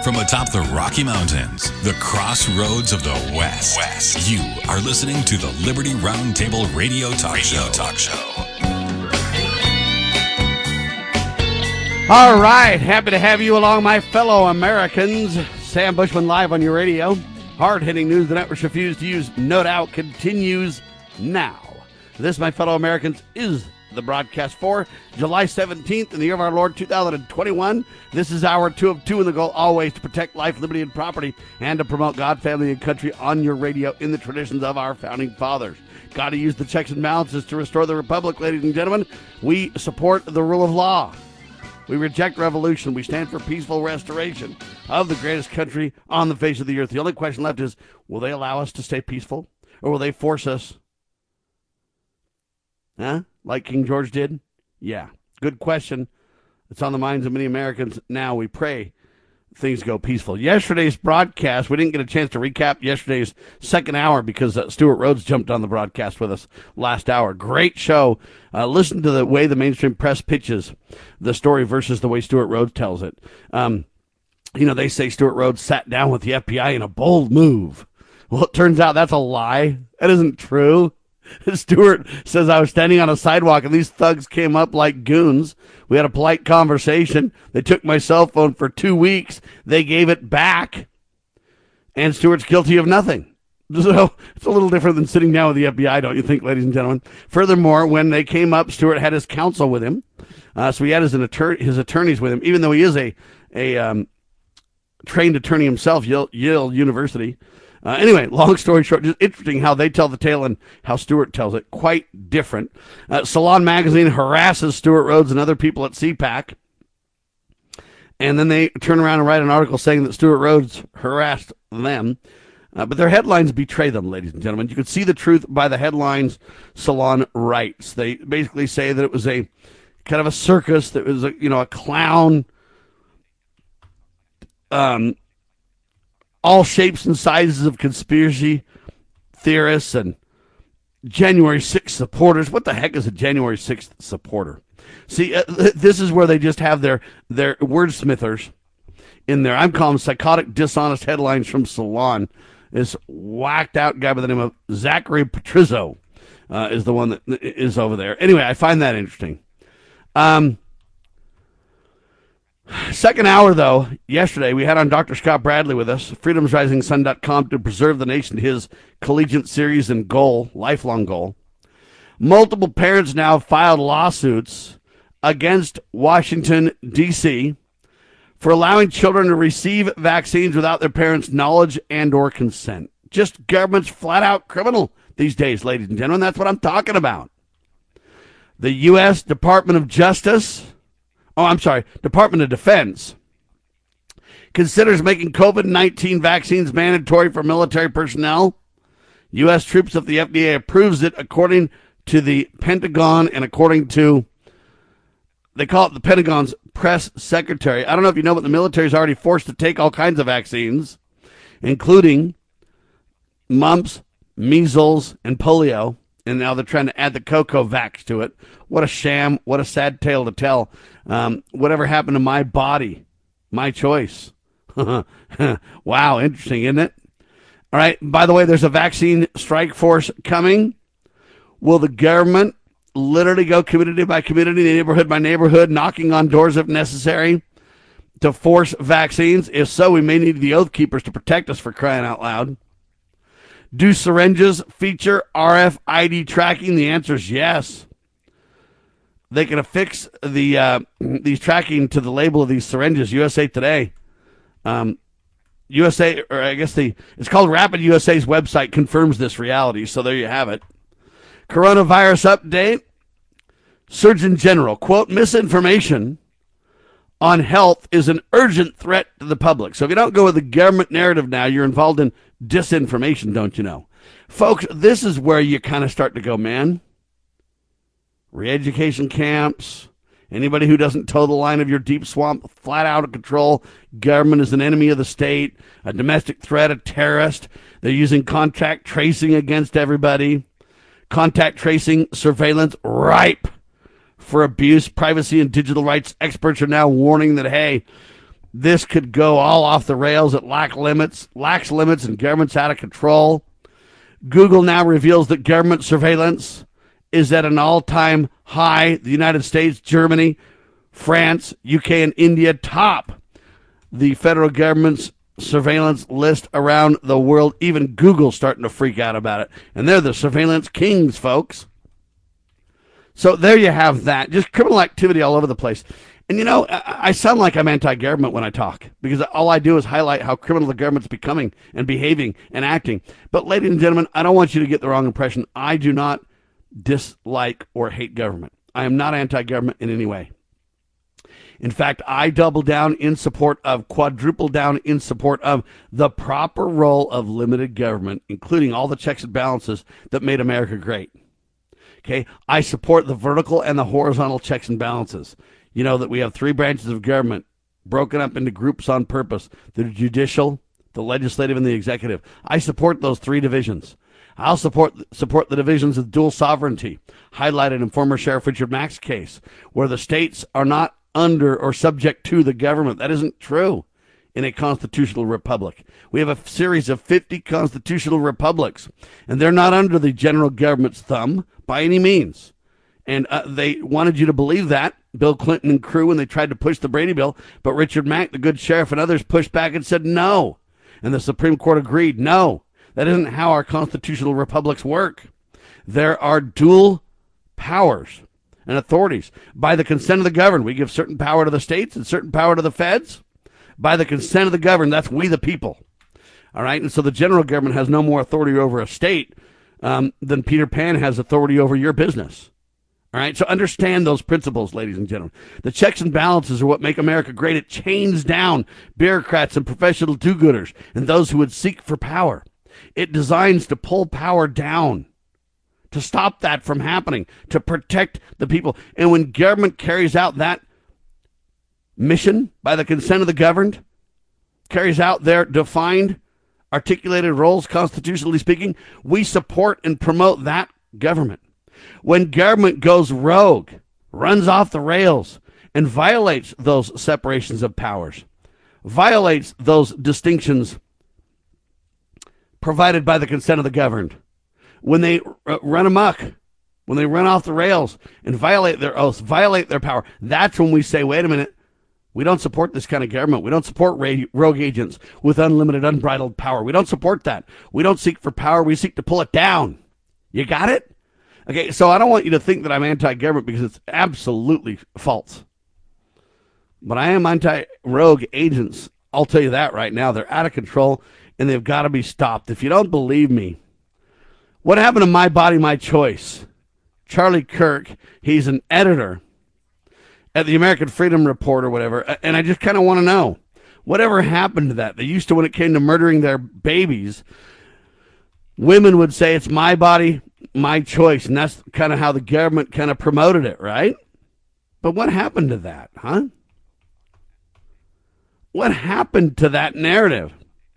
From atop the Rocky Mountains, the crossroads of the West, you are listening to the Liberty Roundtable Radio Talk Show. All right, happy to have you along, my fellow Americans. Sam Bushman live on your radio. Hard-hitting news the networks refuse to use, no doubt, continues now. This, my fellow Americans, is the broadcast for July 17th in the year of our Lord 2021. This is hour 2 of 2, and the goal always to protect life, liberty, and property, and to promote God, family, and country on your radio in the traditions of our founding fathers. Got to use the checks and balances to restore the republic, ladies and gentlemen. We support the rule of law. We reject revolution. We stand for peaceful restoration of the greatest country on the face of the earth. The only question left is, will they allow us to stay peaceful, or will they force us? Like King George did? Yeah, good question. It's on the minds of many Americans now. We pray things go peaceful. Yesterday's broadcast, we didn't get a chance to recap yesterday's second hour because Stuart Rhodes jumped on the broadcast with us last hour. Great show. Listen to the way the mainstream press pitches the story versus the way Stuart Rhodes tells it. They say Stuart Rhodes sat down with the FBI in a bold move. Well, it turns out that's a lie. That isn't true. Stewart says, I was standing on a sidewalk and these thugs came up like goons. We had a polite conversation. They took my cell phone for 2 weeks. They gave it back. And Stewart's guilty of nothing. So it's a little different than sitting down with the FBI, don't you think, ladies and gentlemen? Furthermore, when they came up, Stewart had his counsel with him. So he had his attorneys with him, even though he is a trained attorney himself, Yale University. Anyway, long story short, just interesting how they tell the tale and how Stewart tells it. Quite different. Salon Magazine harasses Stuart Rhodes and other people at CPAC. And then they turn around and write an article saying that Stuart Rhodes harassed them. But their headlines betray them, ladies and gentlemen. You can see the truth by the headlines Salon writes. They basically say that it was a kind of a circus, that was a clown, all shapes and sizes of conspiracy theorists and January 6th supporters. What the heck is a January 6th supporter? See, this is where they just have their wordsmithers in there. I'm calling them psychotic, dishonest headlines from Salon. This whacked out guy by the name of Zachary Patrizzo is the one that is over there. Anyway, I find that interesting. Second hour, though, yesterday, we had on Dr. Scott Bradley with us, freedomsrisingsun.com, to preserve the nation, his collegiate series and goal, lifelong goal. Multiple parents now filed lawsuits against Washington, D.C., for allowing children to receive vaccines without their parents' knowledge and or consent. Just government's flat-out criminal these days, ladies and gentlemen. That's what I'm talking about. The U.S. Department of Defense considers making COVID-19 vaccines mandatory for military personnel. U.S. troops, if the FDA approves it, according to the Pentagon and according to, they call it the Pentagon's press secretary. I don't know if you know, but the military is already forced to take all kinds of vaccines, including mumps, measles, and polio. And now they're trying to add the Cocovax to it. What a sham. What a sad tale to tell. Whatever happened to my body? My choice. Wow, interesting, isn't it? All right, by the way, there's a vaccine strike force coming. Will the government literally go community by community, neighborhood by neighborhood, knocking on doors if necessary to force vaccines? If so, we may need the Oath Keepers to protect us, for crying out loud. Do syringes feature RFID tracking? The answer is yes. They can affix these tracking to the label of these syringes. USA Today, USA, or I guess it's called Rapid USA's website confirms this reality. So there you have it. Coronavirus update. Surgeon General, quote, misinformation on health is an urgent threat to the public. So if you don't go with the government narrative now, you're involved in disinformation, don't you know? Folks, this is where you kind of start to go, man. Re-education camps, anybody who doesn't toe the line of your deep swamp, flat out of control. Government is an enemy of the state, a domestic threat, a terrorist. They're using contact tracing against everybody. Contact tracing surveillance ripe for abuse. Privacy and digital rights experts are now warning that, hey, This could go all off the rails. It lacks limits, and government's out of control. Google now reveals that government surveillance is at an all-time high. The United States, Germany, France, UK, and India top the federal government's surveillance list around the world. Even Google's starting to freak out about it. And they're the surveillance kings, folks. So there you have that. Just criminal activity all over the place. And, you know, I sound like I'm anti-government when I talk, because all I do is highlight how criminal the government's becoming and behaving and acting. But, ladies and gentlemen, I don't want you to get the wrong impression. I do not dislike or hate government. I am not anti-government in any way. In fact, I double down in support of, quadruple down in support of the proper role of limited government, including all the checks and balances that made America great. Okay, I support the vertical and the horizontal checks and balances. You know that we have three branches of government broken up into groups on purpose: the judicial, the legislative, and the executive. I support those three divisions. I'll support the divisions of dual sovereignty, highlighted in former Sheriff Richard Mack's case, where the states are not under or subject to the government. That isn't true in a constitutional republic. We have a series of 50 constitutional republics, and they're not under the general government's thumb by any means. And they wanted you to believe that, Bill Clinton and crew, when they tried to push the Brady bill. But Richard Mack, the good sheriff, and others pushed back and said no. And the Supreme Court agreed, no, that isn't how our constitutional republics work. There are dual powers and authorities. By the consent of the governed, we give certain power to the states and certain power to the feds. By the consent of the governed, that's we the people. All right, and so the general government has no more authority over a state than Peter Pan has authority over your business. All right, so understand those principles, ladies and gentlemen. The checks and balances are what make America great. It chains down bureaucrats and professional do-gooders and those who would seek for power. It designs to pull power down, to stop that from happening, to protect the people. And when government carries out that mission by the consent of the governed, carries out their defined, articulated roles, constitutionally speaking, we support and promote that government. When government goes rogue, runs off the rails, and violates those separations of powers, violates those distinctions provided by the consent of the governed, when they run amok, when they run off the rails and violate their oaths, violate their power, that's when we say, wait a minute, we don't support this kind of government. We don't support rogue agents with unlimited, unbridled power. We don't support that. We don't seek for power. We seek to pull it down. You got it? Okay, so I don't want you to think that I'm anti-government, because it's absolutely false. But I am anti-rogue agents. I'll tell you that right now. They're out of control, and they've got to be stopped. If you don't believe me, what happened to My Body, My Choice? Charlie Kirk, he's an editor at the American Freedom Report or whatever, and I just kind of want to know, whatever happened to that? They used to, when it came to murdering their babies, women would say it's my body, my choice, and that's kind of how the government kind of promoted it, right? But what happened to that, huh? What happened to that narrative?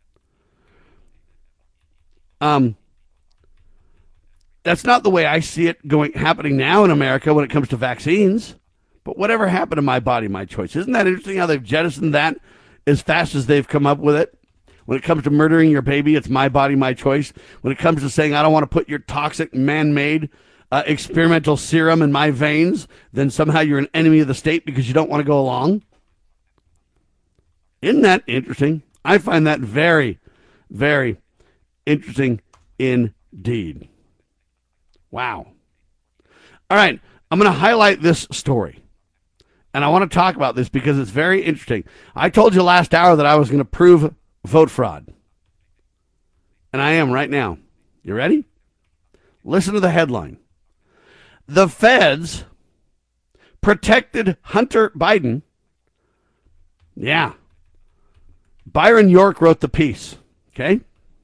That's not the way I see it happening now in America when it comes to vaccines. But whatever happened to My Body, My Choice? Isn't that interesting how they've jettisoned that as fast as they've come up with it? When it comes to murdering your baby, it's my body, my choice. When it comes to saying, I don't want to put your toxic, man-made, experimental serum in my veins, then somehow you're an enemy of the state because you don't want to go along. Isn't that interesting? I find that very, very interesting indeed. Wow. All right, I'm going to highlight this story. And I want to talk about this because it's very interesting. I told you last hour that I was going to prove vote fraud. And I am right now. You ready? Listen to the headline. The feds protected Hunter Biden. Yeah. Byron York wrote the piece. Okay?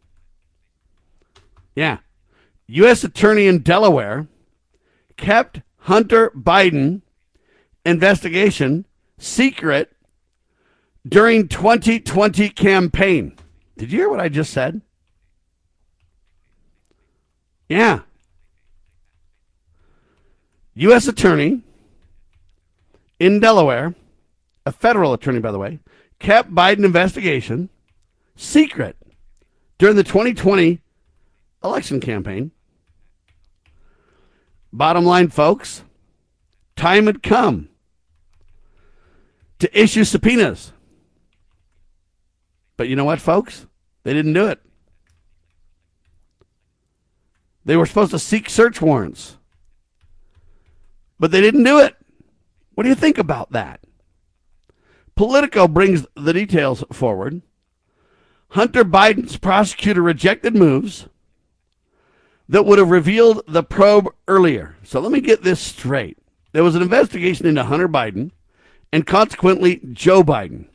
Yeah. U.S. Attorney in Delaware kept Hunter Biden investigation secret during 2020 campaign. Did you hear what I just said? Yeah. U.S. Attorney in Delaware, a federal attorney, by the way, kept Biden investigation secret during the 2020 election campaign. Bottom line, folks, time had come to issue subpoenas. But you know what, folks? They didn't do it. They were supposed to seek search warrants, but they didn't do it. What do you think about that? Politico brings the details forward. Hunter Biden's prosecutor rejected moves that would have revealed the probe earlier. So let me get this straight. There was an investigation into Hunter Biden and consequently Joe Biden.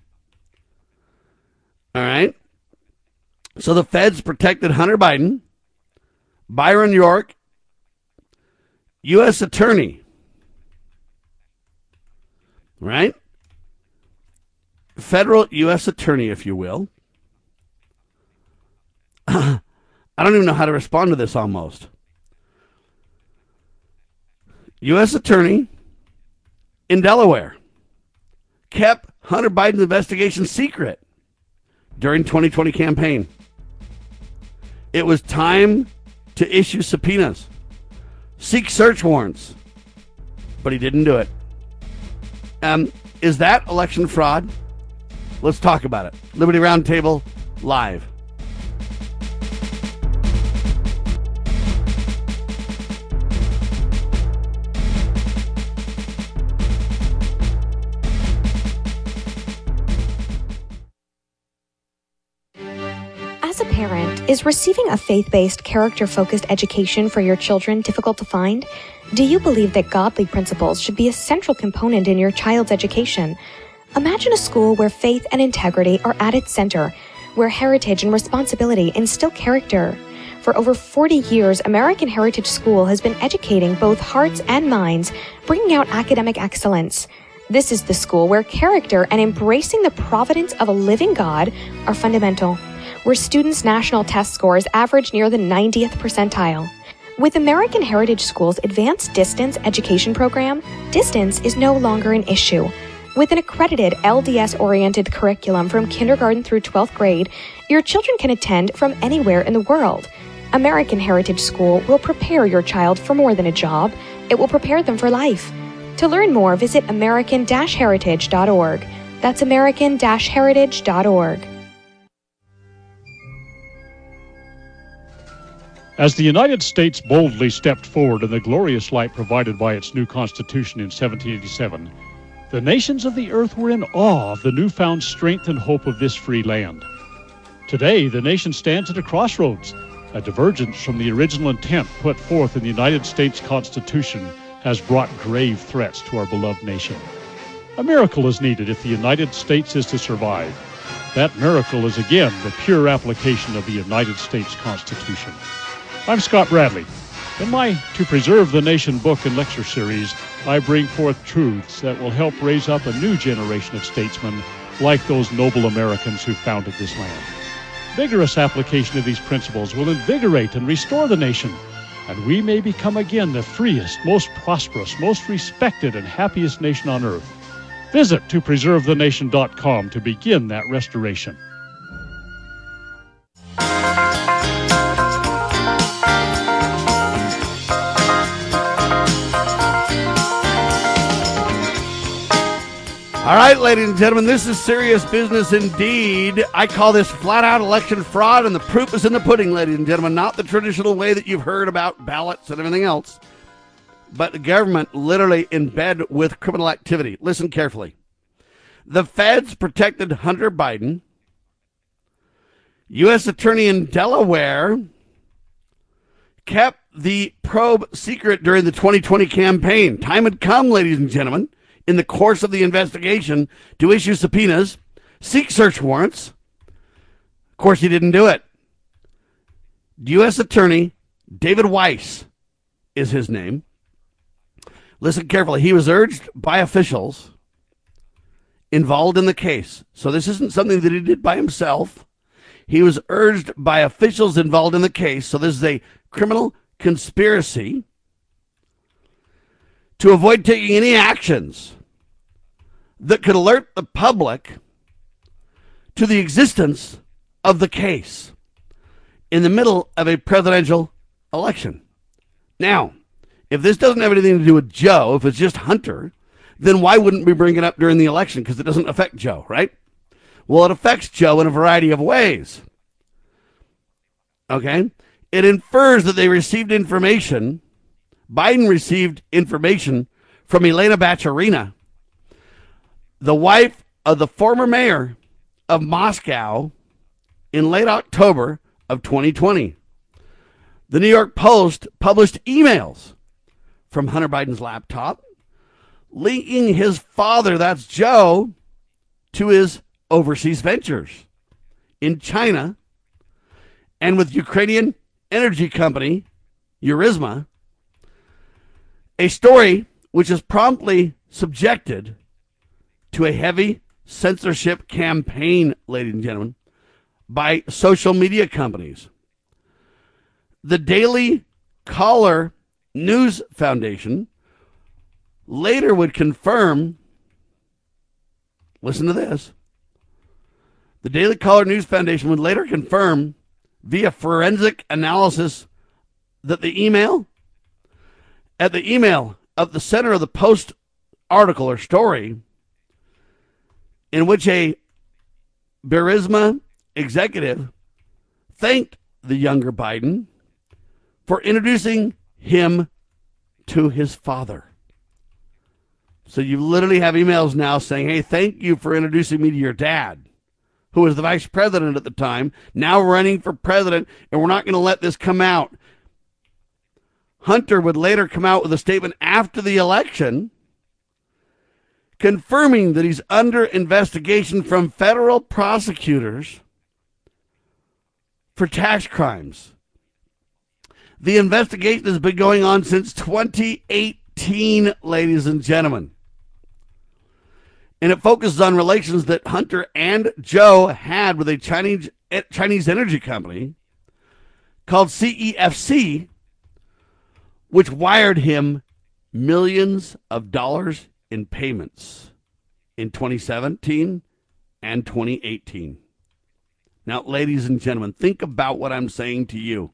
All right? So the feds protected Hunter Biden, Byron York, U.S. attorney, right? Federal U.S. attorney, if you will. I don't even know how to respond to this almost. U.S. attorney in Delaware kept Hunter Biden's investigation secret during 2020 campaign. It was time to issue subpoenas, seek search warrants, but he didn't do it. Is that election fraud? Let's talk about it. Liberty Roundtable live. As a parent, is receiving a faith-based, character-focused education for your children difficult to find? Do you believe that godly principles should be a central component in your child's education? Imagine a school where faith and integrity are at its center, where heritage and responsibility instill character. For over 40 years, American Heritage School has been educating both hearts and minds, bringing out academic excellence. This is the school where character and embracing the providence of a living God are fundamental, where students' national test scores average near the 90th percentile. With American Heritage School's advanced distance education program, distance is no longer an issue. With an accredited LDS-oriented curriculum from kindergarten through 12th grade, your children can attend from anywhere in the world. American Heritage School will prepare your child for more than a job. It will prepare them for life. To learn more, visit american-heritage.org. That's american-heritage.org. As the United States boldly stepped forward in the glorious light provided by its new Constitution in 1787, the nations of the earth were in awe of the newfound strength and hope of this free land. Today, the nation stands at a crossroads. A divergence from the original intent put forth in the United States Constitution has brought grave threats to our beloved nation. A miracle is needed if the United States is to survive. That miracle is again the pure application of the United States Constitution. I'm Scott Bradley. In my To Preserve the Nation book and lecture series, I bring forth truths that will help raise up a new generation of statesmen like those noble Americans who founded this land. Vigorous application of these principles will invigorate and restore the nation, and we may become again the freest, most prosperous, most respected, and happiest nation on earth. Visit topreservethenation.com to begin that restoration. All right, ladies and gentlemen, this is serious business indeed. I call this flat-out election fraud, and the proof is in the pudding, ladies and gentlemen. Not the traditional way that you've heard about ballots and everything else, but the government literally in bed with criminal activity. Listen carefully. The feds protected Hunter Biden. U.S. attorney in Delaware kept the probe secret during the 2020 campaign. Time had come, ladies and gentlemen, in the course of the investigation to issue subpoenas, seek search warrants. Of course, he didn't do it. U.S. Attorney David Weiss is his name. Listen carefully. He was urged by officials involved in the case. So this isn't something that he did by himself. He was urged by officials involved in the case. So this is a criminal conspiracy to avoid taking any actions that could alert the public to the existence of the case in the middle of a presidential election. Now, if this doesn't have anything to do with Joe, if it's just Hunter, then why wouldn't we bring it up during the election? Because it doesn't affect Joe, right? Well, it affects Joe in a variety of ways. Okay? It infers that they received information. Biden received information from Elena Bacharina, the wife of the former mayor of Moscow, in late October of 2020. The New York Post published emails from Hunter Biden's laptop linking his father, that's Joe, to his overseas ventures in China and with Ukrainian energy company Burisma, a story which is promptly subjected to a heavy censorship campaign, ladies and gentlemen, by social media companies. The Daily Caller News Foundation later would confirm, listen to this, the Daily Caller News Foundation would later confirm via forensic analysis that the email at the center of the Post article or story, in which a Burisma executive thanked the younger Biden for introducing him to his father. So you literally have emails now saying, hey, thank you for introducing me to your dad, who was the vice president at the time, now running for president, and we're not going to let this come out. Hunter would later come out with a statement after the election confirming that he's under investigation from federal prosecutors for tax crimes. The investigation has been going on since 2018, ladies and gentlemen. And it focuses on relations that Hunter and Joe had with a Chinese energy company called CEFC, which wired him millions of dollars in payments in 2017 and 2018. Now, ladies and gentlemen, think about what I'm saying to you.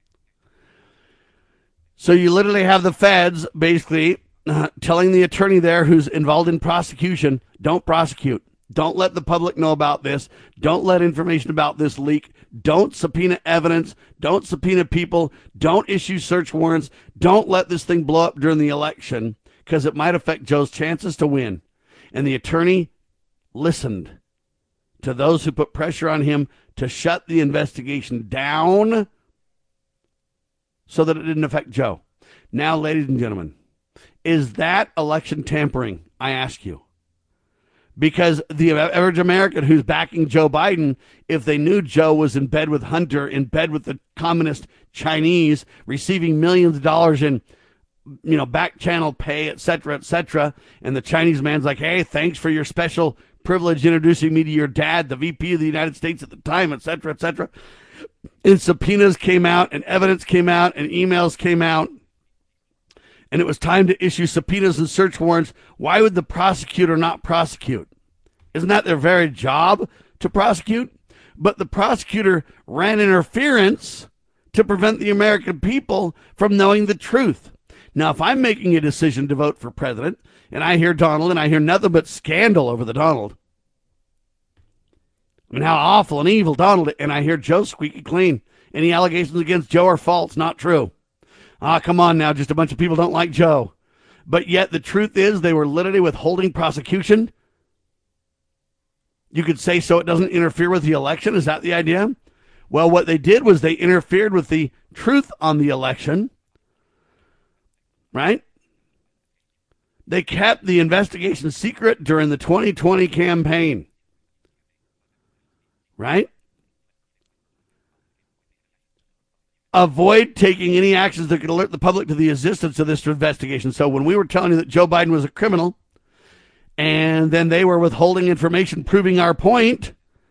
So you literally have the feds basically telling the attorney there who's involved in prosecution, don't prosecute. Don't let the public know about this. Don't let information about this leak. Don't subpoena evidence. Don't subpoena people. Don't issue search warrants. Don't let this thing blow up during the election because it might affect Joe's chances to win. And the attorney listened to those who put pressure on him to shut the investigation down so that it didn't affect Joe. Now, ladies and gentlemen, is that election tampering? I ask you. Because the average American who's backing Joe Biden, if they knew Joe was in bed with Hunter, in bed with the communist Chinese, receiving millions of dollars in, back channel pay, et cetera, and the Chinese man's like, hey, thanks for your special privilege introducing me to your dad, the VP of the United States at the time, et cetera, and subpoenas came out, and evidence came out, and emails came out, and it was time to issue subpoenas and search warrants. Why would the prosecutor not prosecute? Isn't that their very job, to prosecute? But the prosecutor ran interference to prevent the American people from knowing the truth. Now, if I'm making a decision to vote for president, and I hear Donald, and I hear nothing but scandal over the Donald, and how awful and evil Donald, and I hear Joe squeaky clean. Any allegations against Joe are false, not true. Come on now, just a bunch of people don't like Joe. But yet the truth is they were literally withholding prosecution. You could say so it doesn't interfere with the election. Is that the idea? Well, what they did was they interfered with the truth on the election, right? They kept the investigation secret during the 2020 campaign, right? Avoid taking any actions that could alert the public to the existence of this investigation. So when we were telling you that Joe Biden was a criminal, and then they were withholding information proving our point,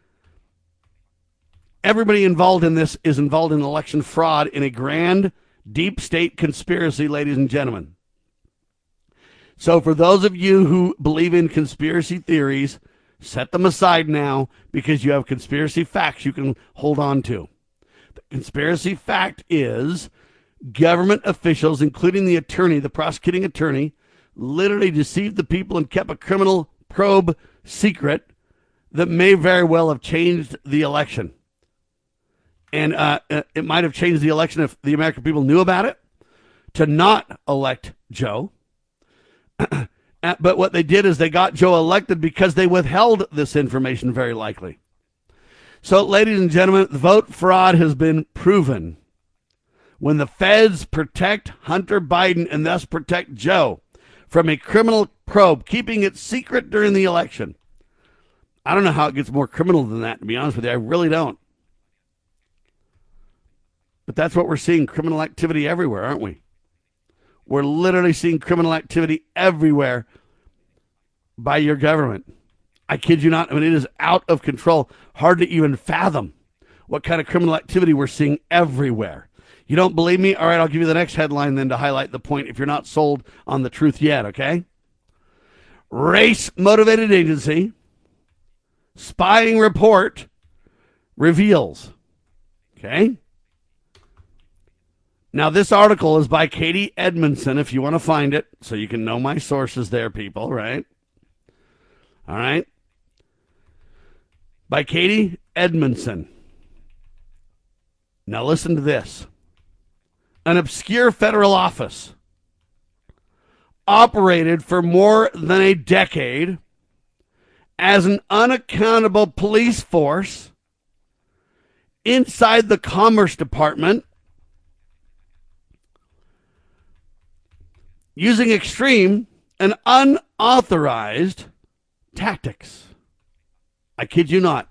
everybody involved in this is involved in election fraud in a grand, deep state conspiracy, ladies and gentlemen. So for those of you who believe in conspiracy theories, Set them aside now because you have conspiracy facts you can hold on to. The conspiracy fact is government officials, including the attorney, the prosecuting attorney, literally deceived the people and kept a criminal probe secret that may very well have changed the election. And it might have changed the election if the American people knew about it, to not elect Joe. But what they did is they got Joe elected because they withheld this information, very likely. So, ladies and gentlemen, vote fraud has been proven. When the feds protect Hunter Biden and thus protect Joe from a criminal probe, keeping it secret during the election. I don't know how it gets more criminal than that, to be honest with you. I really don't. But that's what we're seeing, criminal activity everywhere, aren't we? We're literally seeing criminal activity everywhere by your government. I kid you not. I mean, it is out of control. Hard to even fathom what kind of criminal activity we're seeing everywhere. You don't believe me? All right, I'll give you the next headline then to highlight the point if you're not sold on the truth yet, okay? Race-motivated agency spying report reveals. Okay? Now, this article is by Katie Edmondson, if you want to find it, so you can know my sources there, people, right? All right? By Katie Edmondson. Now, listen to this. An obscure federal office operated for more than a decade as an unaccountable police force inside the Commerce Department, using extreme and unauthorized tactics. I kid you not.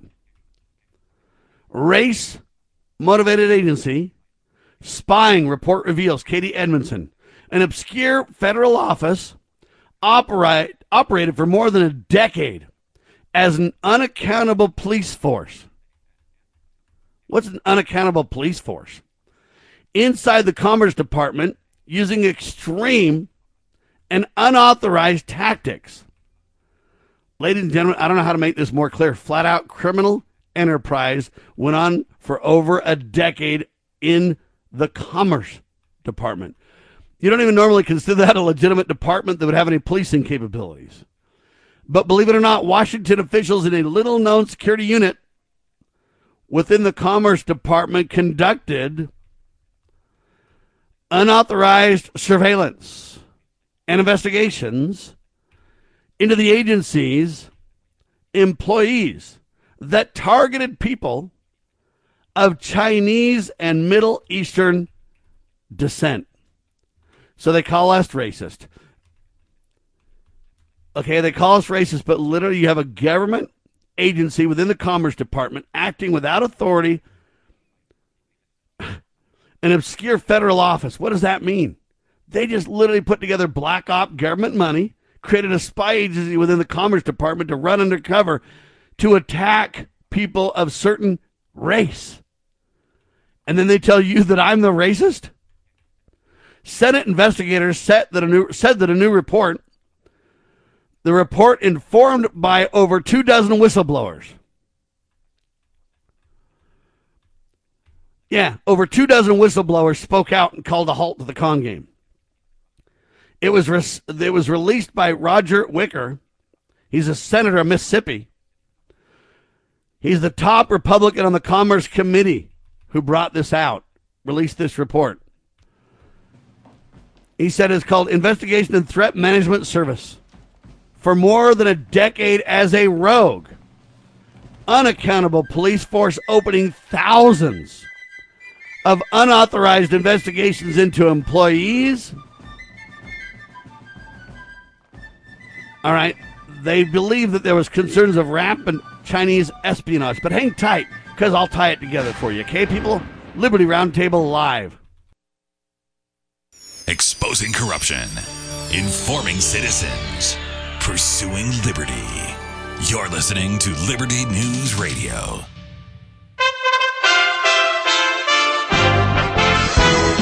Race-motivated agency spying report reveals, Katie Edmondson, an obscure federal office operated for more than a decade as an unaccountable police force. What's an unaccountable police force? Inside the Commerce Department, using extreme and unauthorized tactics. Ladies and gentlemen, I don't know how to make this more clear. Flat out criminal enterprise went on for over a decade in the Commerce Department. You don't even normally consider that a legitimate department that would have any policing capabilities. But believe it or not, Washington officials in a little-known security unit within the Commerce Department conducted unauthorized surveillance and investigations into the agency's employees that targeted people of Chinese and Middle Eastern descent. So they call us racist. Okay, they call us racist, but literally you have a government agency within the Commerce Department acting without authority, an obscure federal office. What does that mean? They just literally put together black op government money, created a spy agency within the Commerce Department to run undercover to attack people of certain race. And then they tell you that I'm the racist? Senate investigators said that a new report, the report informed by over 24 whistleblowers. Yeah, over 24 whistleblowers spoke out and called a halt to the con game. It was released by Roger Wicker. He's a senator of Mississippi. He's the top Republican on the Commerce Committee who brought this out, released this report. He said it's called Investigation and Threat Management Service. For more than a decade as a rogue, unaccountable police force opening thousands of unauthorized investigations into employees. All right, they believe that there was concerns of rampant Chinese espionage. But hang tight, because I'll tie it together for you, okay, people? Liberty Roundtable Live. Exposing corruption, informing citizens, pursuing liberty. You're listening to Liberty News Radio.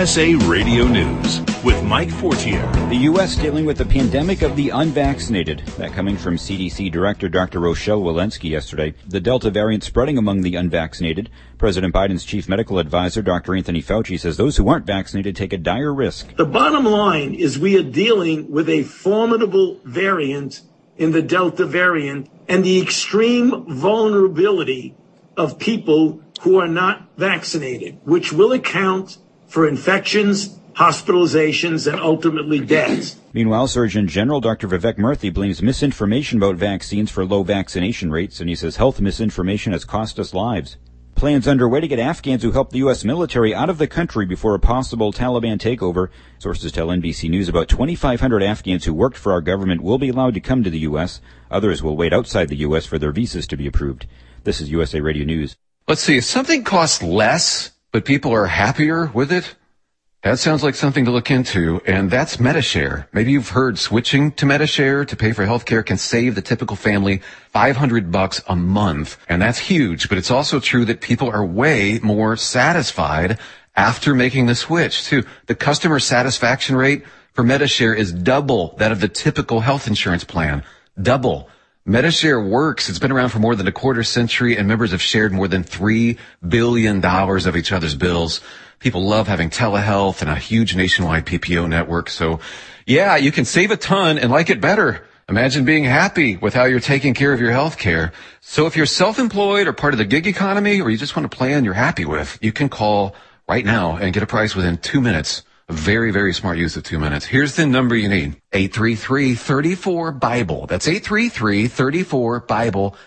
USA Radio News with Mike Fortier. The U.S. dealing with the pandemic of the unvaccinated. That coming from CDC Director Dr. Rochelle Walensky yesterday. The Delta variant spreading among the unvaccinated. President Biden's chief medical advisor, Dr. Anthony Fauci, says those who aren't vaccinated take a dire risk. The bottom line is we are dealing with a formidable variant in the Delta variant and the extreme vulnerability of people who are not vaccinated, which will account for infections, hospitalizations, and ultimately deaths. Meanwhile, Surgeon General Dr. Vivek Murthy blames misinformation about vaccines for low vaccination rates, and he says health misinformation has cost us lives. Plans underway to get Afghans who helped the U.S. military out of the country before a possible Taliban takeover. Sources tell NBC News about 2,500 Afghans who worked for our government will be allowed to come to the U.S. Others will wait outside the U.S. for their visas to be approved. This is USA Radio News. Let's see, if something costs less, but people are happier with it, that sounds like something to look into, and that's Medi-Share. Maybe you've heard switching to Medi-Share to pay for healthcare can save the typical family $500 a month, and that's huge, but it's also true that people are way more satisfied after making the switch, too. The customer satisfaction rate for Medi-Share is double that of the typical health insurance plan. Double. Medi-Share works. It's been around for more than a quarter century, and members have shared more than $3 billion of each other's bills. People love having telehealth and a huge nationwide PPO network. So, yeah, you can save a ton and like it better. Imagine being happy with how you're taking care of your health care. So if you're self-employed or part of the gig economy, or you just want a plan you're happy with, you can call right now and get a price within 2 minutes. A very, very smart use of 2 minutes. Here's the number you need. 833-34-BIBLE. That's 833-34-BIBLE.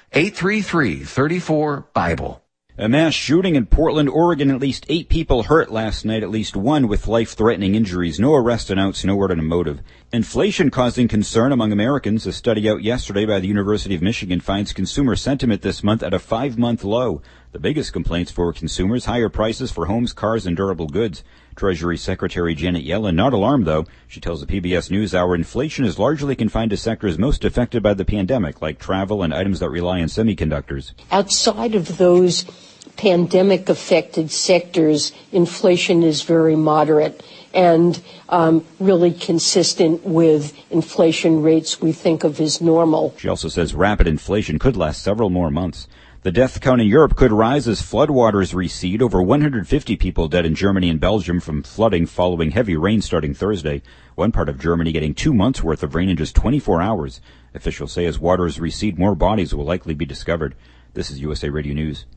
833-34-BIBLE. A mass shooting in Portland, Oregon. At least 8 people hurt last night, at least 1 with life-threatening injuries. No arrest announced, no word on a motive. Inflation causing concern among Americans. A study out yesterday by the University of Michigan finds consumer sentiment this month at a 5-month low. The biggest complaints for consumers, higher prices for homes, cars, and durable goods. Treasury Secretary Janet Yellen not alarmed, though. She tells the PBS NewsHour inflation is largely confined to sectors most affected by the pandemic, like travel and items that rely on semiconductors. Outside of those pandemic-affected sectors, inflation is very moderate and really consistent with inflation rates we think of as normal. She also says rapid inflation could last several more months. The death count in Europe could rise as floodwaters recede. Over 150 people dead in Germany and Belgium from flooding following heavy rain starting Thursday. One part of Germany getting 2 months' worth of rain in just 24 hours. Officials say as waters recede, more bodies will likely be discovered. This is USA Radio News.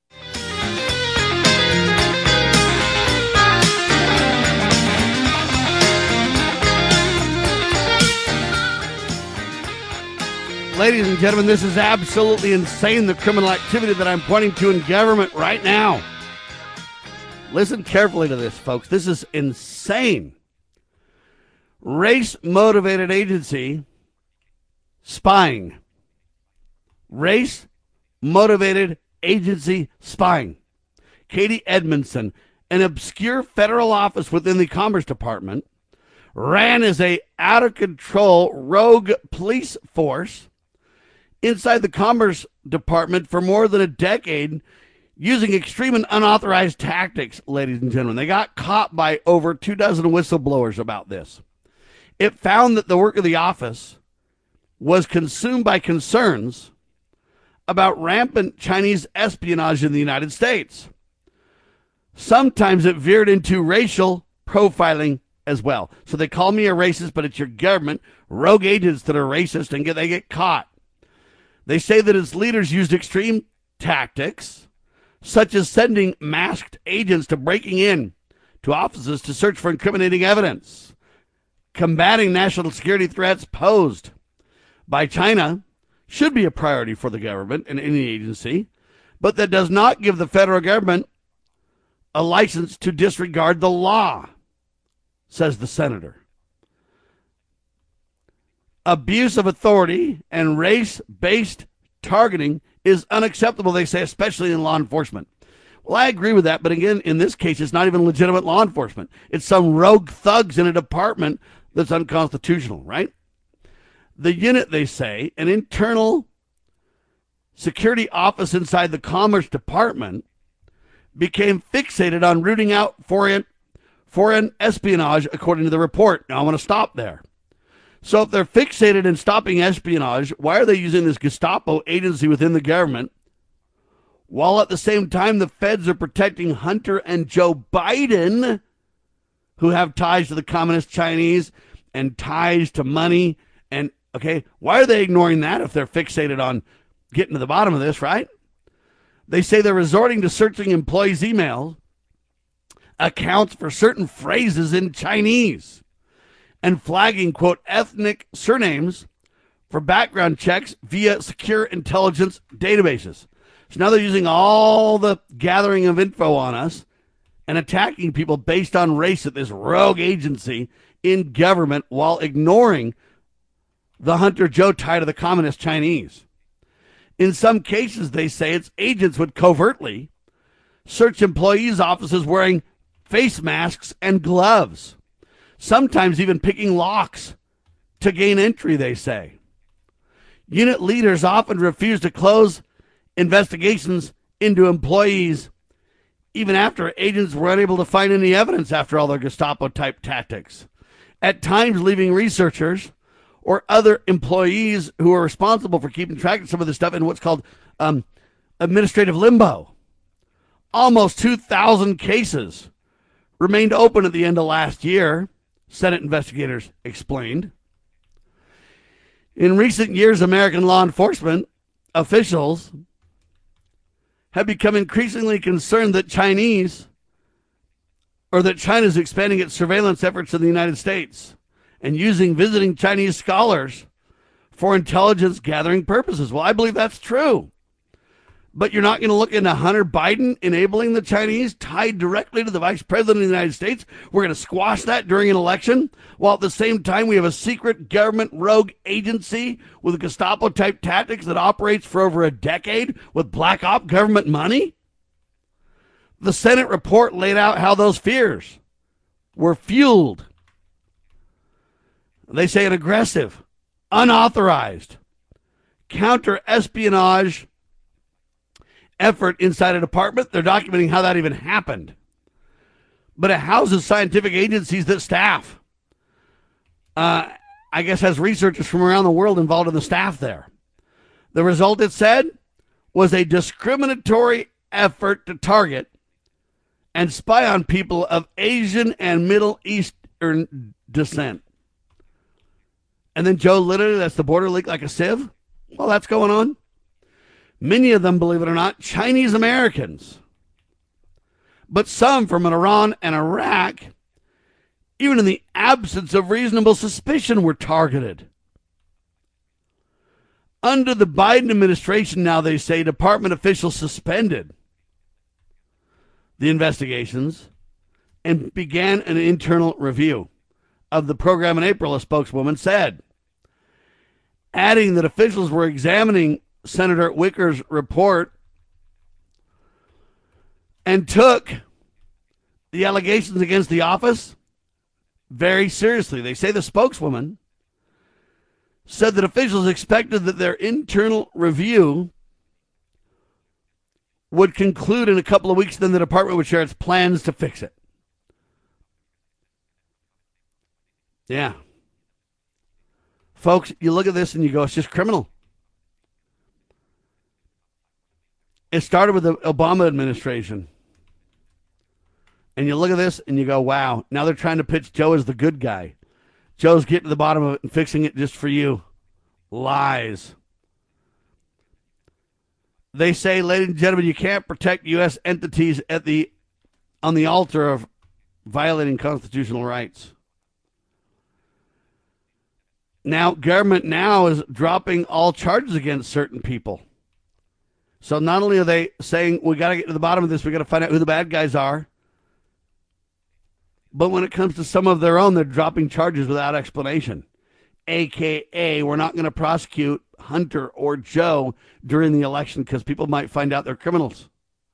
Ladies and gentlemen, this is absolutely insane, the criminal activity that I'm pointing to in government right now. Listen carefully to this, folks. This is insane. Race-motivated agency spying. Race-motivated agency spying. Katie Edmondson, an obscure federal office within the Commerce Department, ran as a out-of-control rogue police force inside the Commerce Department for more than a decade using extreme and unauthorized tactics, ladies and gentlemen. They got caught by over 24 whistleblowers about this. It found that the work of the office was consumed by concerns about rampant Chinese espionage in the United States. Sometimes it veered into racial profiling as well. So they call me a racist, but it's your government, rogue agents that are racist, and they get caught. They say that its leaders used extreme tactics, such as sending masked agents to breaking in to offices to search for incriminating evidence. Combating national security threats posed by China should be a priority for the government and any agency, but that does not give the federal government a license to disregard the law, says the senator. Abuse of authority and race-based targeting is unacceptable, they say, especially in law enforcement. Well, I agree with that, but again, in this case, it's not even legitimate law enforcement. It's some rogue thugs in a department that's unconstitutional, right? The unit, they say, an internal security office inside the Commerce Department, became fixated on rooting out foreign espionage, according to the report. Now, I want to stop there. So if they're fixated in stopping espionage, why are they using this Gestapo agency within the government, while at the same time the feds are protecting Hunter and Joe Biden, who have ties to the Communist Chinese and ties to money? And, okay, why are they ignoring that if they're fixated on getting to the bottom of this, right? They say they're resorting to searching employees' email accounts for certain phrases in Chinese and flagging, quote, ethnic surnames for background checks via secure intelligence databases. So now they're using all the gathering of info on us and attacking people based on race at this rogue agency in government while ignoring the Hunter Joe tie to the Communist Chinese. In some cases, they say its agents would covertly search employees' offices wearing face masks and gloves, sometimes even picking locks to gain entry, they say. Unit leaders often refuse to close investigations into employees even after agents were unable to find any evidence after all their Gestapo-type tactics, at times leaving researchers or other employees who are responsible for keeping track of some of this stuff in what's called administrative limbo. Almost 2,000 cases remained open at the end of last year, Senate investigators explained. In recent years, American law enforcement officials have become increasingly concerned that China's expanding its surveillance efforts in the United States and using visiting Chinese scholars for intelligence gathering purposes. Well, I believe that's true. But you're not going to look into Hunter Biden enabling the Chinese tied directly to the vice president of the United States. We're going to squash that during an election, while at the same time we have a secret government rogue agency with Gestapo-type tactics that operates for over a decade with black op government money? The Senate report laid out how those fears were fueled. They say an aggressive, unauthorized, counter-espionage effort inside a department. They're documenting how that even happened. But it houses scientific agencies that staff, I guess, has researchers from around the world involved in the staff there. The result, it said, was a discriminatory effort to target and spy on people of Asian and Middle Eastern descent. And then Joe, literally, that's the border leak like a sieve? Well, that's going on. Many of them, believe it or not, Chinese Americans. But some from Iran and Iraq, even in the absence of reasonable suspicion, were targeted. Under the Biden administration now, they say, department officials suspended the investigations and began an internal review of the program in April, a spokeswoman said, adding that officials were examining Senator Wicker's report and took the allegations against the office very seriously. They say the spokeswoman said that officials expected that their internal review would conclude in a couple of weeks, then the department would share its plans to fix it. Yeah. Folks, you look at this and you go, it's just criminal. It started with the Obama administration. And you look at this and you go, wow, now they're trying to pitch Joe as the good guy. Joe's getting to the bottom of it and fixing it just for you. Lies. They say, ladies and gentlemen, you can't protect U.S. entities on the altar of violating constitutional rights. Now, government now is dropping all charges against certain people. So not only are they saying, we got to get to the bottom of this, we got to find out who the bad guys are, but when it comes to some of their own, they're dropping charges without explanation. AKA, we're not going to prosecute Hunter or Joe during the election because people might find out they're criminals.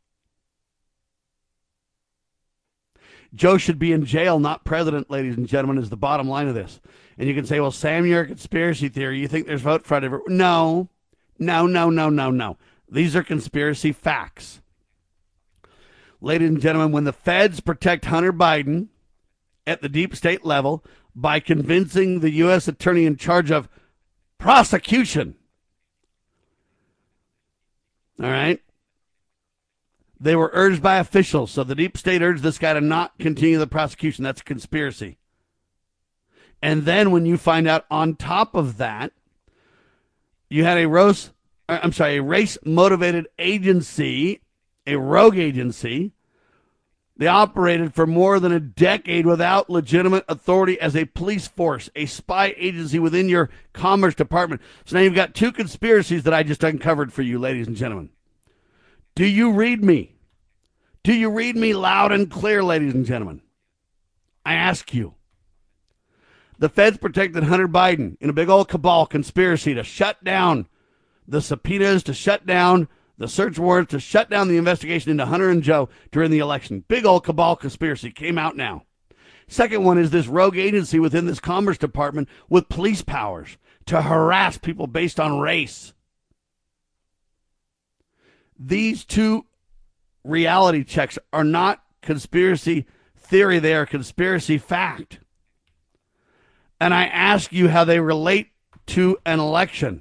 Joe should be in jail, not president, ladies and gentlemen, is the bottom line of this. And you can say, well, Sam, you're a conspiracy theory. You think there's vote fraud everywhere. No. These are conspiracy facts. Ladies and gentlemen, when the feds protect Hunter Biden at the deep state level by convincing the U.S. attorney in charge of prosecution. All right? They were urged by officials, so the deep state urged this guy to not continue the prosecution. That's a conspiracy. And then when you find out on top of that, you had a race-motivated agency, a rogue agency. They operated for more than a decade without legitimate authority as a police force, a spy agency within your Commerce Department. So now you've got two conspiracies that I just uncovered for you, ladies and gentlemen. Do you read me? Do you read me loud and clear, ladies and gentlemen? I ask you. The feds protected Hunter Biden in a big old cabal conspiracy to shut down the subpoenas, to shut down the search warrants, to shut down the investigation into Hunter and Joe during the election. Big old cabal conspiracy came out now. Second one is this rogue agency within this Commerce Department with police powers to harass people based on race. These two reality checks are not conspiracy theory. They are conspiracy fact. And I ask you how they relate to an election.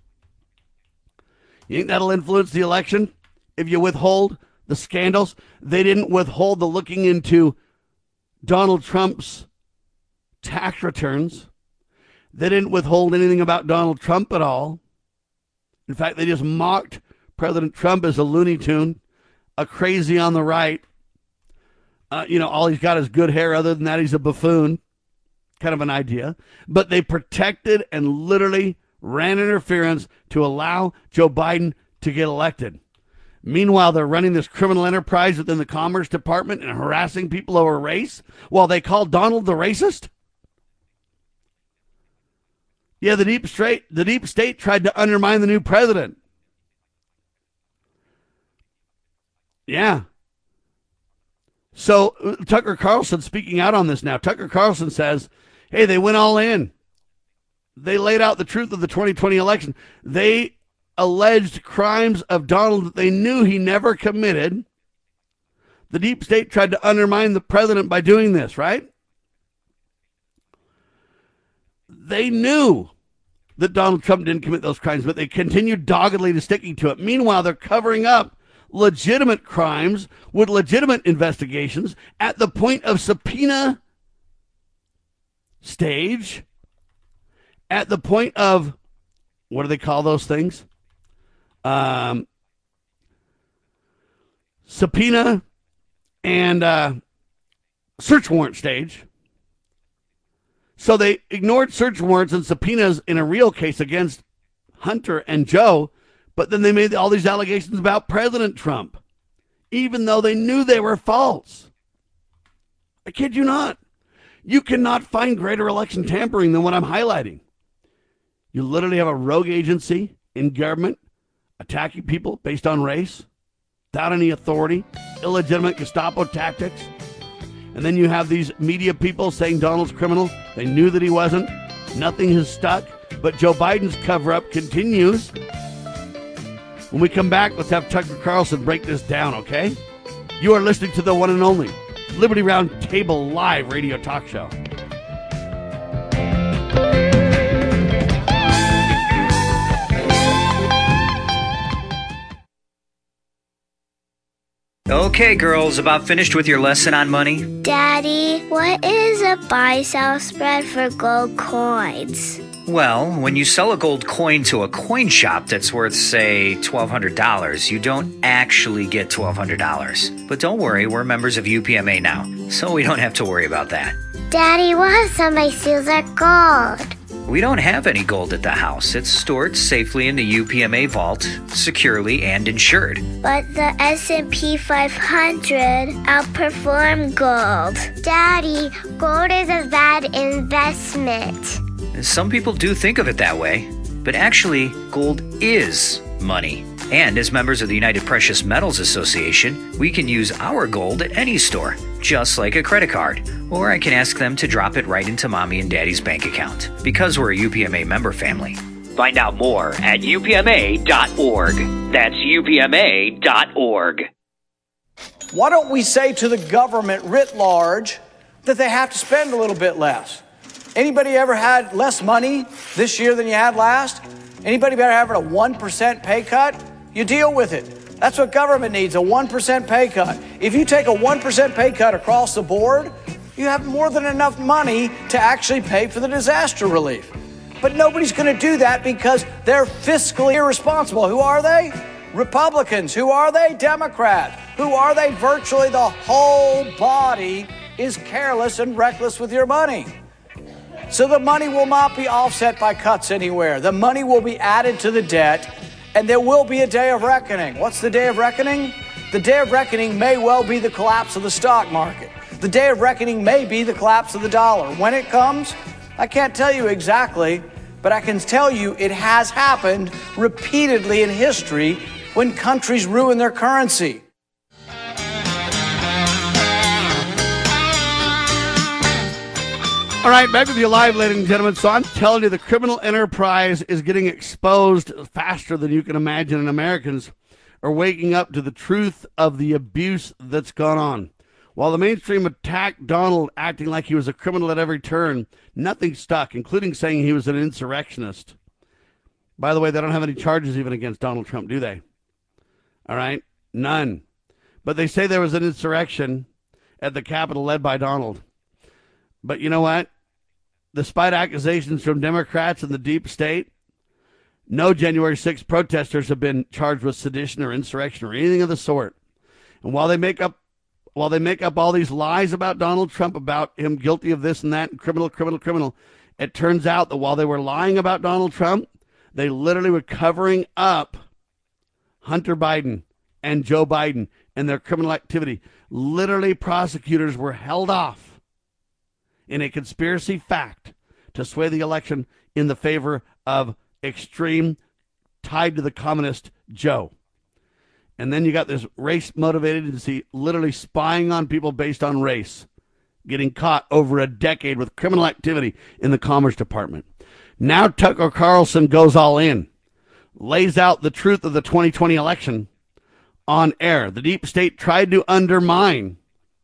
You think that'll influence the election if you withhold the scandals? They didn't withhold the looking into Donald Trump's tax returns. They didn't withhold anything about Donald Trump at all. In fact, they just mocked President Trump as a Looney Tune, a crazy on the right. All he's got is good hair. Other than that, he's a buffoon. Kind of an idea. But they protected and literally ran interference to allow Joe Biden to get elected. Meanwhile, they're running this criminal enterprise within the Commerce Department and harassing people over race while they call Donald the racist. Yeah, the deep state tried to undermine the new president. Yeah. So Tucker Carlson speaking out on this now. Tucker Carlson says, hey, they went all in. They laid out the truth of the 2020 election. They alleged crimes of Donald that they knew he never committed. The deep state tried to undermine the president by doing this, right? They knew that Donald Trump didn't commit those crimes, but they continued doggedly to sticking to it. Meanwhile, they're covering up legitimate crimes with legitimate investigations at the point of subpoena stage, at the point of, what do they call those things? Subpoena and search warrant stage. So they ignored search warrants and subpoenas in a real case against Hunter and Joe, but then they made all these allegations about President Trump, even though they knew they were false. I kid you not. You cannot find greater election tampering than what I'm highlighting. You literally have a rogue agency in government attacking people based on race, without any authority, illegitimate Gestapo tactics. And then you have these media people saying Donald's criminal. They knew that he wasn't. Nothing has stuck. But Joe Biden's cover-up continues. When we come back, let's have Tucker Carlson break this down, okay? You are listening to the one and only Liberty Roundtable Live radio talk show. Okay, girls, about finished with your lesson on money? Daddy, what is a buy-sell spread for gold coins? Well, when you sell a gold coin to a coin shop that's worth, say, $1,200, you don't actually get $1,200. But don't worry, we're members of UPMA now, so we don't have to worry about that. Daddy, what if somebody steals our gold? We don't have any gold at the house. It's stored safely in the UPMA vault, securely and insured. But the S&P 500 outperformed gold. Daddy, gold is a bad investment. Some people do think of it that way, but actually, gold is money. And as members of the United Precious Metals Association, we can use our gold at any store, just like a credit card. Or I can ask them to drop it right into Mommy and Daddy's bank account, because we're a UPMA member family. Find out more at upma.org. That's upma.org. Why don't we say to the government writ large, that they have to spend a little bit less. Anybody ever had less money this year than you had last? Anybody ever having a 1% pay cut? You deal with it. That's what government needs, a 1% pay cut. If you take a 1% pay cut across the board, you have more than enough money to actually pay for the disaster relief. But nobody's going to do that because they're fiscally irresponsible. Who are they? Republicans. Who are they? Democrats. Who are they? Virtually the whole body is careless and reckless with your money. So the money will not be offset by cuts anywhere. The money will be added to the debt, and there will be a day of reckoning. What's the day of reckoning? The day of reckoning may well be the collapse of the stock market. The day of reckoning may be the collapse of the dollar. When it comes, I can't tell you exactly, but I can tell you it has happened repeatedly in history when countries ruin their currency. All right, back with you live, ladies and gentlemen. So I'm telling you, the criminal enterprise is getting exposed faster than you can imagine, and Americans are waking up to the truth of the abuse that's gone on. While the mainstream attacked Donald, acting like he was a criminal at every turn, nothing stuck, including saying he was an insurrectionist. By the way, they don't have any charges even against Donald Trump, do they? All right? None. But they say there was an insurrection at the Capitol led by Donald. But you know what? Despite accusations from Democrats and the deep state, no January 6th protesters have been charged with sedition or insurrection or anything of the sort. And while they make up all these lies about Donald Trump, about him guilty of this and that, and criminal, it turns out that while they were lying about Donald Trump, they literally were covering up Hunter Biden and Joe Biden and their criminal activity. Literally, prosecutors were held off in a conspiracy fact to sway the election in the favor of extreme, tied to the communist Joe. And then you got this race-motivated agency literally spying on people based on race, getting caught over a decade with criminal activity in the Commerce Department. Now Tucker Carlson goes all in, lays out the truth of the 2020 election on air. The deep state tried to undermine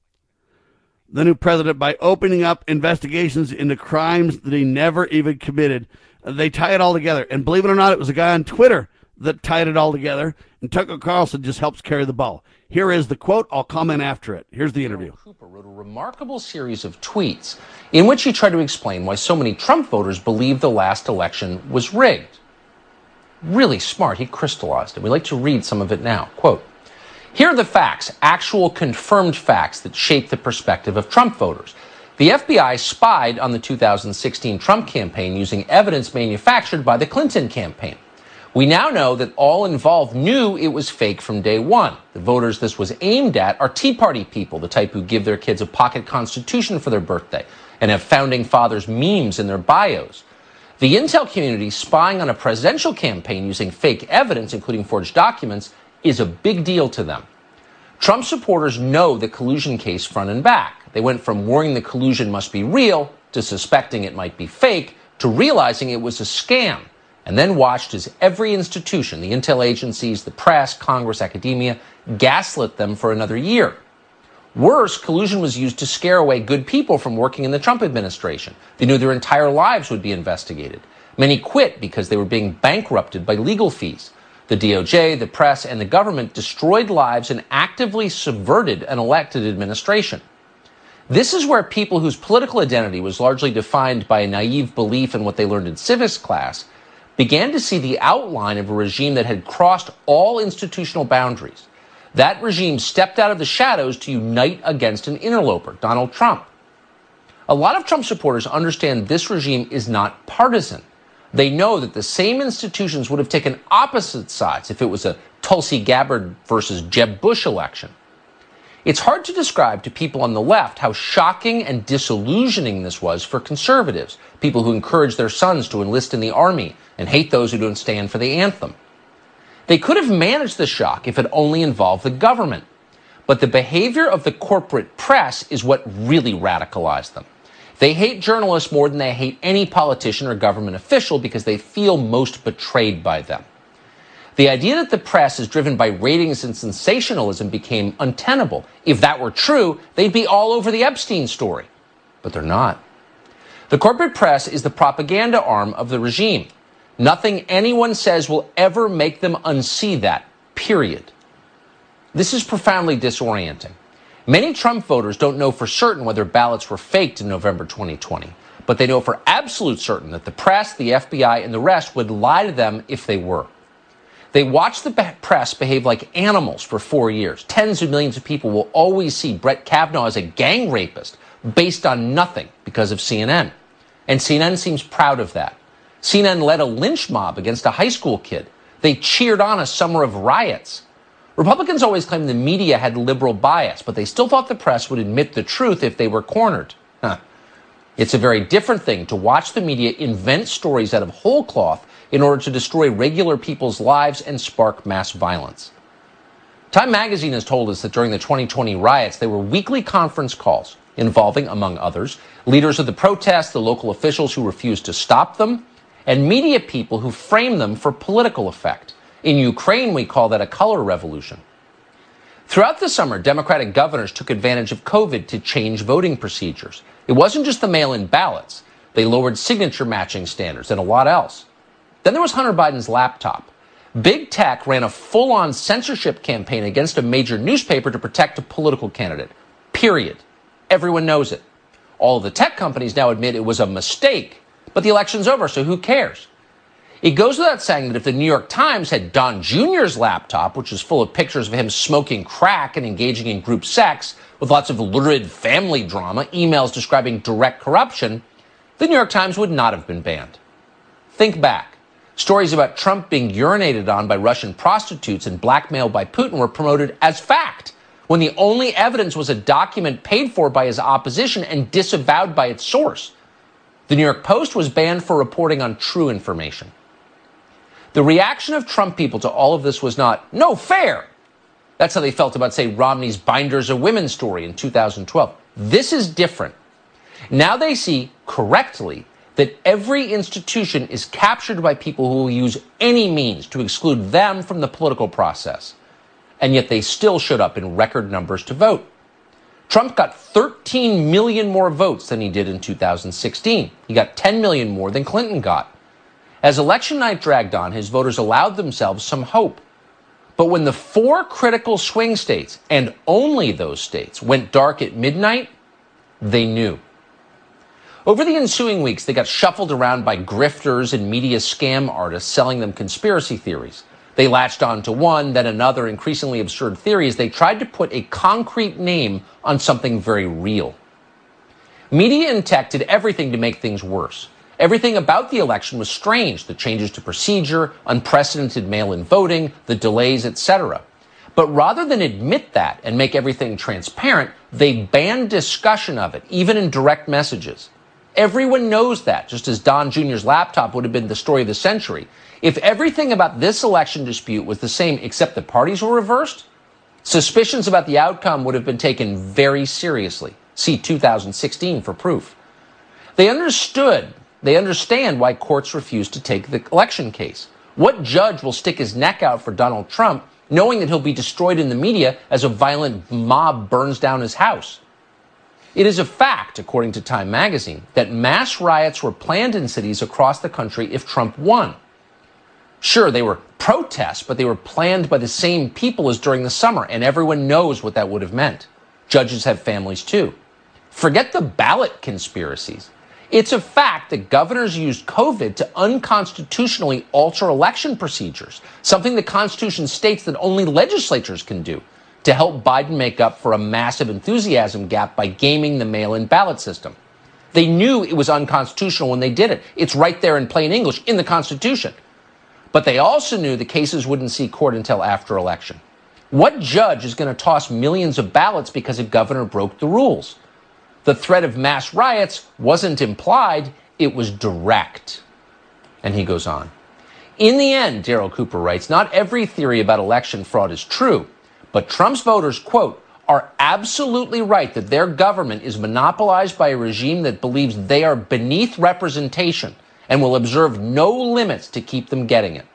the new president by opening up investigations into crimes that he never even committed. They tie it all together. And believe it or not, it was a guy on Twitter that tied it all together. And Tucker Carlson just helps carry the ball. Here is the quote. I'll comment after it. Here's the interview. Cooper wrote a remarkable series of tweets in which he tried to explain why so many Trump voters believe the last election was rigged. Really smart. He crystallized it. We'd like to read some of it now. Quote, "Here are the facts, actual confirmed facts that shape the perspective of Trump voters. The FBI spied on the 2016 Trump campaign using evidence manufactured by the Clinton campaign. We now know that all involved knew it was fake from day one. The voters this was aimed at are Tea Party people, the type who give their kids a pocket constitution for their birthday and have founding fathers memes in their bios. The intel community spying on a presidential campaign using fake evidence, including forged documents, is a big deal to them. Trump supporters know the collusion case front and back. They went from worrying the collusion must be real to suspecting it might be fake to realizing it was a scam, and then watched as every institution, the intel agencies, the press, Congress, academia, gaslit them for another year. Worse, collusion was used to scare away good people from working in the Trump administration. They knew their entire lives would be investigated. Many quit because they were being bankrupted by legal fees. The DOJ, the press, and the government destroyed lives and actively subverted an elected administration. This is where people whose political identity was largely defined by a naive belief in what they learned in civics class began to see the outline of a regime that had crossed all institutional boundaries. That regime stepped out of the shadows to unite against an interloper, Donald Trump. A lot of Trump supporters understand this regime is not partisan. They know that the same institutions would have taken opposite sides if it was a Tulsi Gabbard versus Jeb Bush election. It's hard to describe to people on the left how shocking and disillusioning this was for conservatives, people who encourage their sons to enlist in the army and hate those who don't stand for the anthem. They could have managed the shock if it only involved the government. But the behavior of the corporate press is what really radicalized them. They hate journalists more than they hate any politician or government official because they feel most betrayed by them. The idea that the press is driven by ratings and sensationalism became untenable. If that were true, they'd be all over the Epstein story. but they're not. The corporate press is the propaganda arm of the regime. Nothing anyone says will ever make them unsee that, period. This is profoundly disorienting. Many Trump voters don't know for certain whether ballots were faked in November 2020, but they know for absolute certain that the press, the FBI, and the rest would lie to them if they were. They watched the press behave like animals for 4 years. Tens of millions of people will always see Brett Kavanaugh as a gang rapist based on nothing because of CNN. And CNN seems proud of that. CNN led a lynch mob against a high school kid. They cheered on a summer of riots. Republicans always claimed the media had liberal bias, but they still thought the press would admit the truth if they were cornered. It's a very different thing to watch the media invent stories out of whole cloth in order to destroy regular people's lives and spark mass violence. Time magazine has told us that during the 2020 riots, there were weekly conference calls involving, among others, leaders of the protests, the local officials who refused to stop them, and media people who framed them for political effect. In Ukraine, we call that a color revolution. Throughout the summer, Democratic governors took advantage of COVID to change voting procedures. It wasn't just the mail-in ballots. They lowered signature matching standards and a lot else. Then there was Hunter Biden's laptop. Big Tech ran a full-on censorship campaign against a major newspaper to protect a political candidate. Period. Everyone knows it. All of the tech companies now admit it was a mistake, but the election's over, so who cares? It goes without saying that if the New York Times had Don Jr.'s laptop, which was full of pictures of him smoking crack and engaging in group sex, with lots of lurid family drama, emails describing direct corruption, the New York Times would not have been banned. Think back. Stories about Trump being urinated on by Russian prostitutes and blackmailed by Putin were promoted as fact, when the only evidence was a document paid for by his opposition and disavowed by its source. The New York Post was banned for reporting on true information. The reaction of Trump people to all of this was not, no fair. That's how they felt about, say, Romney's Binders of Women story in 2012. This is different. Now they see, correctly, that every institution is captured by people who will use any means to exclude them from the political process. And yet they still showed up in record numbers to vote. Trump got 13 million more votes than he did in 2016. He got 10 million more than Clinton got. As election night dragged on, his voters allowed themselves some hope. But when the 4 critical swing states, and only those states, went dark at midnight, they knew. Over the ensuing weeks, they got shuffled around by grifters and media scam artists selling them conspiracy theories. They latched on to one, then another increasingly absurd theory as they tried to put a concrete name on something very real. Media and tech did everything to make things worse. Everything about the election was strange, the changes to procedure, unprecedented mail-in voting, the delays, etc. But rather than admit that and make everything transparent, they banned discussion of it, even in direct messages. Everyone knows that, just as Don Jr.'s laptop would have been the story of the century. If everything about this election dispute was the same except the parties were reversed, suspicions about the outcome would have been taken very seriously. See 2016 for proof. They understand why courts refuse to take the election case. What judge will stick his neck out for Donald Trump knowing that he'll be destroyed in the media as a violent mob burns down his house? It is a fact, according to Time magazine, that mass riots were planned in cities across the country if Trump won. Sure, they were protests, but they were planned by the same people as during the summer, and everyone knows what that would have meant. Judges have families too. Forget the ballot conspiracies. It's a fact that governors used COVID to unconstitutionally alter election procedures, something the Constitution states that only legislatures can do, to help Biden make up for a massive enthusiasm gap by gaming the mail-in ballot system. They knew it was unconstitutional when they did it. It's right there in plain English in the Constitution. But they also knew the cases wouldn't see court until after election. What judge is going to toss millions of ballots because a governor broke the rules? The threat of mass riots wasn't implied, it was direct. And he goes on. In the end, Daryl Cooper writes, not every theory about election fraud is true, but Trump's voters, quote, are absolutely right that their government is monopolized by a regime that believes they are beneath representation and will observe no limits to keep them getting it.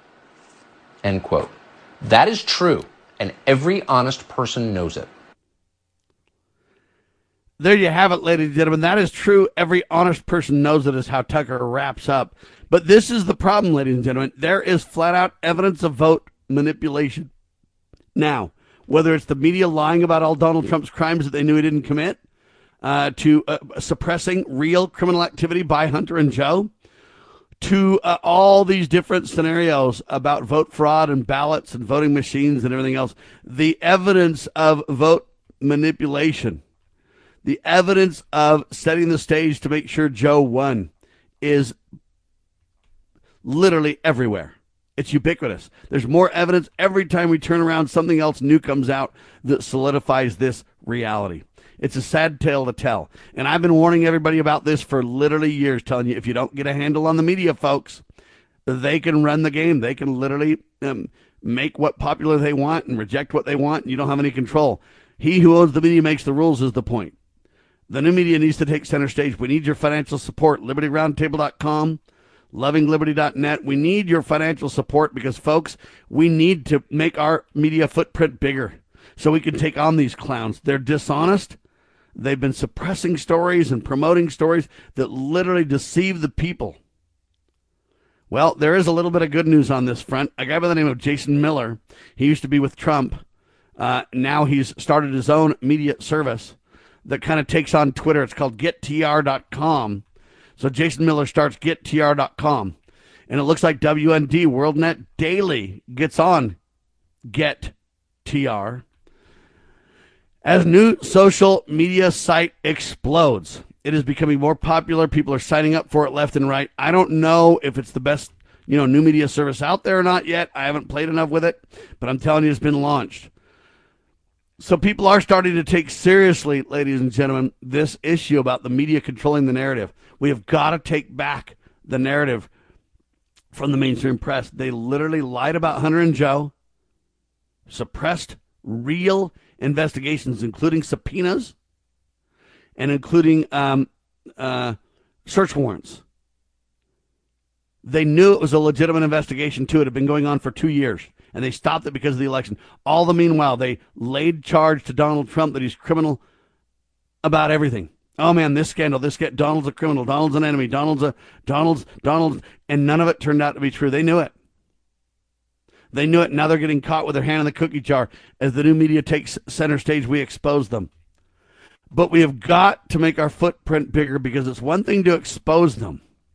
End quote. That is true, and every honest person knows it. there you have it, ladies and gentlemen. That is true. Every honest person knows it is how Tucker wraps up. But this is the problem, ladies and gentlemen. There is flat out evidence of vote manipulation. Now, whether it's the media lying about all Donald Trump's crimes that they knew he didn't commit, to suppressing real criminal activity by Hunter and Joe, to all these different scenarios about vote fraud and ballots and voting machines and everything else, the evidence of vote manipulation, the evidence of setting the stage to make sure Joe won is literally everywhere. It's ubiquitous. There's more evidence every time we turn around. Something else new comes out that solidifies this reality. It's a sad tale to tell. And I've been warning everybody about this for literally years, telling you if you don't get a handle on the media, folks, they can run the game. They can literally make what popular they want and reject what they want, and you don't have any control. He who owns the media makes the rules is the point. The new media needs to take center stage. We need your financial support. LibertyRoundtable.com, LovingLiberty.net. We need your financial support because, folks, we need to make our media footprint bigger so we can take on these clowns. They're dishonest. They've been suppressing stories and promoting stories that literally deceive the people. Well, there is a little bit of good news on this front. A guy by the name of Jason Miller, he used to be with Trump. Now he's started his own media service that kind of takes on Twitter. It's called GetTR.com. So Jason Miller starts GetTR.com. And it looks like WND, WorldNet Daily, gets on GetTR. As new social media site explodes, it is becoming more popular. People are signing up for it left and right. I don't know if it's the best, new media service out there or not yet. I haven't played enough with it, but I'm telling you, it's been launched. So people are starting to take seriously, ladies and gentlemen, this issue about the media controlling the narrative. We have got to take back the narrative from the mainstream press. They literally lied about Hunter and Joe, suppressed real investigations, including subpoenas and including search warrants. They knew it was a legitimate investigation, too. It had been going on for 2 years, and they stopped it because of the election. All the meanwhile, they laid charge to Donald Trump that he's criminal about everything. Oh, man, this scandal, Donald's a criminal, Donald's an enemy, Donald's, and none of it turned out to be true. They knew it. They knew it. Now they're getting caught with their hand in the cookie jar. As the new media takes center stage, we expose them. But we have got to make our footprint bigger because it's one thing to expose them.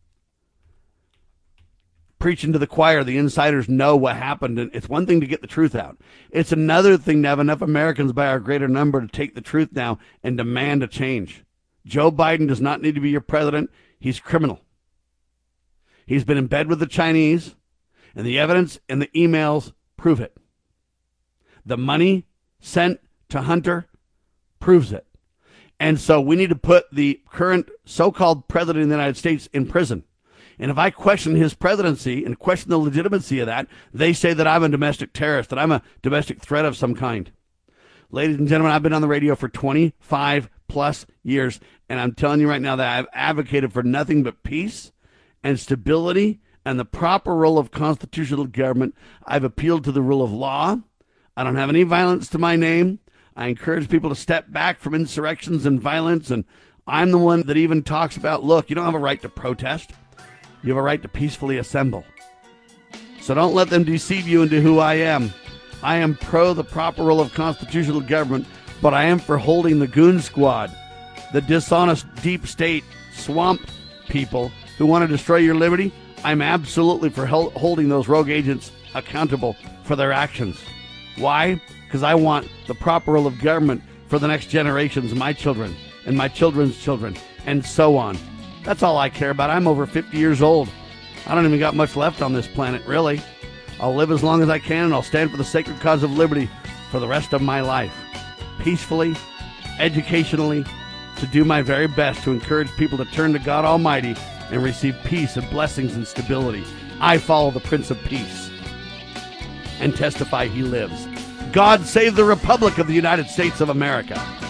Preaching to the choir, the insiders know what happened, and it's one thing to get the truth out. It's another thing to have enough Americans by our greater number to take the truth now and demand a change. Joe Biden does not need to be your president. He's criminal. He's been in bed with the Chinese. And the evidence and the emails prove it. The money sent to Hunter proves it. And so we need to put the current so-called president of the United States in prison. And if I question his presidency and question the legitimacy of that, they say that I'm a domestic terrorist, that I'm a domestic threat of some kind. Ladies and gentlemen, I've been on the radio for 25 plus years, and I'm telling you right now that I've advocated for nothing but peace and stability and the proper role of constitutional government. I've appealed to the rule of law. I don't have any violence to my name. I encourage people to step back from insurrections and violence, and I'm the one that even talks about, look, you don't have a right to protest. You have a right to peacefully assemble. So don't let them deceive you into who I am. I am pro the proper role of constitutional government, but I am for holding the goon squad, the dishonest deep state swamp people who want to destroy your liberty. I'm absolutely for holding those rogue agents accountable for their actions. Why? Because I want the proper role of government for the next generations, my children and my children's children, and so on. That's all I care about. I'm over 50 years old. I don't even got much left on this planet, really. I'll live as long as I can, and I'll stand for the sacred cause of liberty for the rest of my life. Peacefully, educationally, to do my very best to encourage people to turn to God Almighty and receive peace and blessings and stability. I follow the Prince of Peace and testify he lives. God save the Republic of the United States of America.